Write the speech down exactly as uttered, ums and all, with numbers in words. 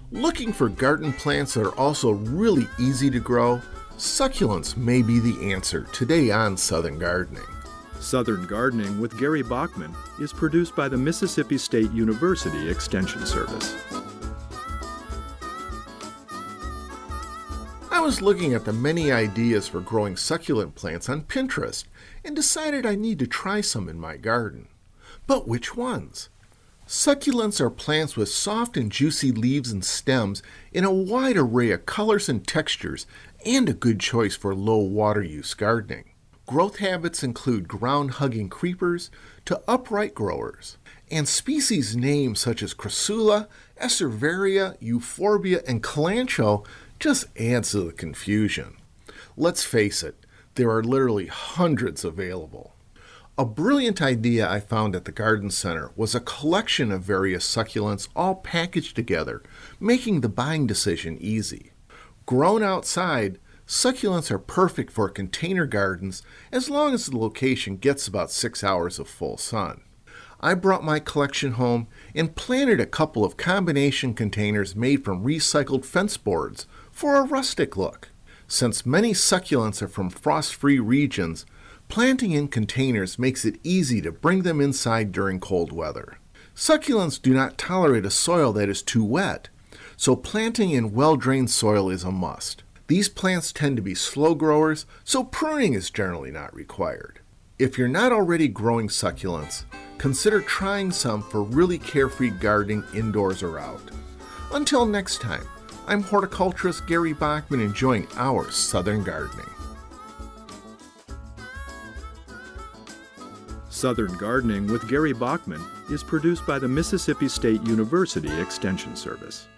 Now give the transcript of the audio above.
Looking for garden plants that are also really easy to grow? Succulents may be the answer today on Southern Gardening. Southern Gardening with Gary Bachman is produced by the Mississippi State University Extension Service. I was looking at the many ideas for growing succulent plants on Pinterest and decided I need to try some in my garden. But which ones? Succulents are plants with soft and juicy leaves and stems in a wide array of colors and textures, and a good choice for low water use gardening. Growth habits include ground-hugging creepers to upright growers, and species names such as Crassula, Echeveria, Euphorbia, and Kalanchoe just adds to the confusion. Let's face it, there are literally hundreds available. A brilliant idea I found at the garden center was a collection of various succulents all packaged together, making the buying decision easy. Grown outside, succulents are perfect for container gardens as long as the location gets about six hours of full sun. I brought my collection home and planted a couple of combination containers made from recycled fence boards for a rustic look. Since many succulents are from frost-free regions, planting in containers makes it easy to bring them inside during cold weather. Succulents do not tolerate a soil that is too wet, so planting in well-drained soil is a must. These plants tend to be slow growers, so pruning is generally not required. If you're not already growing succulents, consider trying some for really carefree gardening indoors or out. Until next time, I'm horticulturist Gary Bachman enjoying our Southern Gardening. Southern Gardening with Gary Bachman is produced by the Mississippi State University Extension Service.